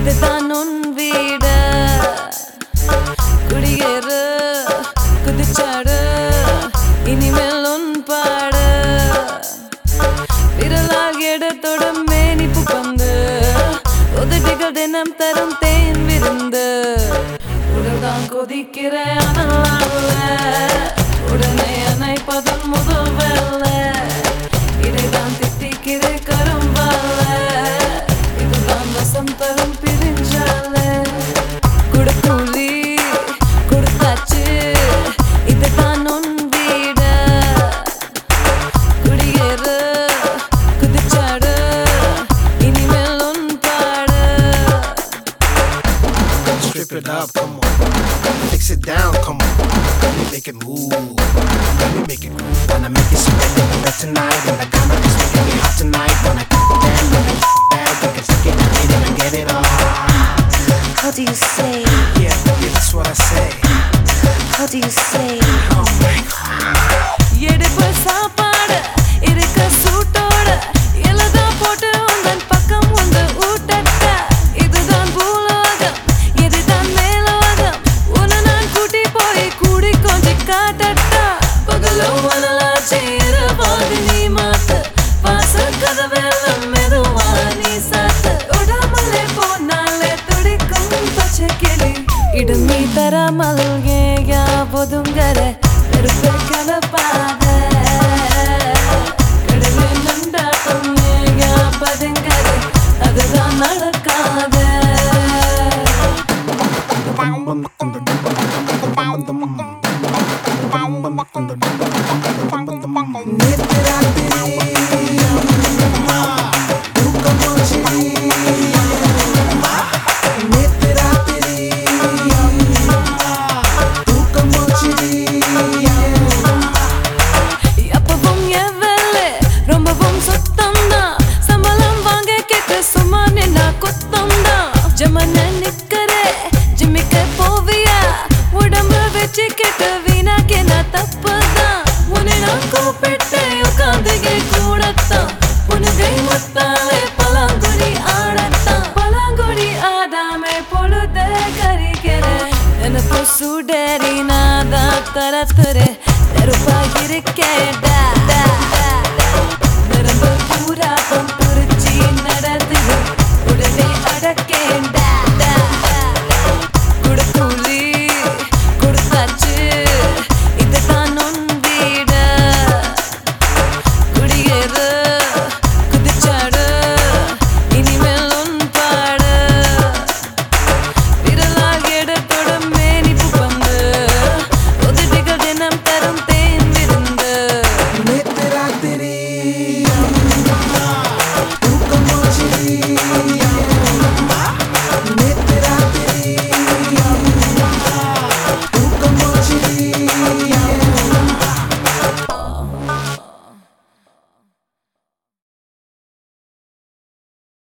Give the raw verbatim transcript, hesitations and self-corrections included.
இதுதான் உன் வீடு குடியேறு குதிச்சாடு இனிமேல் உன் பாடு விரலால் எடுத்தோட மேனிப்பு பந்து உதட்டிகள் தினம் தரும் தேன் விருந்து உடல்தான் கொதிக்கிற அனலால உடனே அணைப்பதன் முதல் வேலை இதைதான் திட்டிக்கிற கரும்பால இதுதான் வசம் தரும் பிரிஞ்சால குடுக்கூலி கொடுத்தாச்சு இதுதான் உன் வீடு குடியேறு குதிச்சாடு இனிமேல் உன் பாடு Strip it up, come on. Fix it down, come on. Let me make it move. Let me make it move. Wanna make it sweat like a tonight. And I gotta just make it hot tonight. Wanna get it down, wanna get it bad. You can stick it, I it and get it on. How do you say? Yeah, yeah, that's what I say. How do you say? Oh my God. எடுப்பு சாப்பாடு இருக்க சூட்டோட எழுதா போட்டு உந்தன் பக்கம் வந்து ஊட்டட்ட இதுதான் பூலோகம் இதுதான் மேலோகம் உன்னை நான் கூட்டி போய் கூடி கொஞ்சம் காட்டட்டா பகலோ மனலாச்சி இரவாது நீ மாத்து வாச கதவெல்லாம் மெதுவா நீ சாத்து உடாமலே போனாலே துடிக்கும் பச்சை கிளி இடம் நீ தராமல் ஏயா ஒதுங்கற நெருப்பை கலப்பாத கடலில் நண்டாட்டம் ஏயா பதுங்கற அதுதான் நடக்காத நேத்து ராத்திரி அம்மா தூக்கம் போச்சுடி அம்மா நேத்து ராத்திரி அம்மா தூக்கம் போச்சுடி எப்பவும் என் வேலை ரொம்பவும் சுத்தம் தான் சம்பளம் வாங்க கேட்டு சும்மா நின்னா குத்தம் தான் ஜமன நிக்கிற ஜிம்மிக்க போவியா உடம்பு வச்சு கேட்டு வீணாக்கே நான் தப்பு தான் உன்னை நான் கூப்பிட்டு உட்காந்துகே கூடத்தான் உனகை முத்தாலே பலாங்குடி ஆடத்தான் பலாங்குடி ஆடாமே பொழுத கரிக்கிறேன் எனக்கு சுடரி நாதா தரத்துறே நெருப்பாக இருக்கேடா